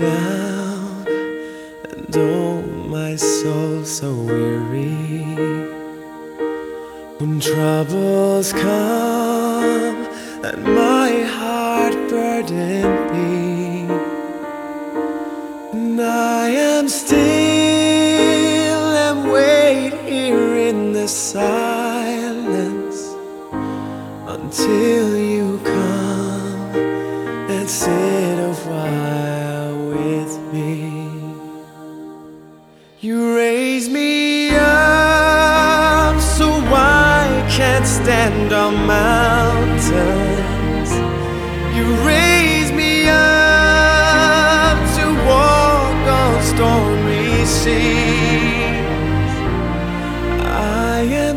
down, and oh, my soul so weary. When troubles come and my heart burden be, and I am still and wait here in the silence until you come and sit a while with me. You raise me up so I can't stand on mountains. You raise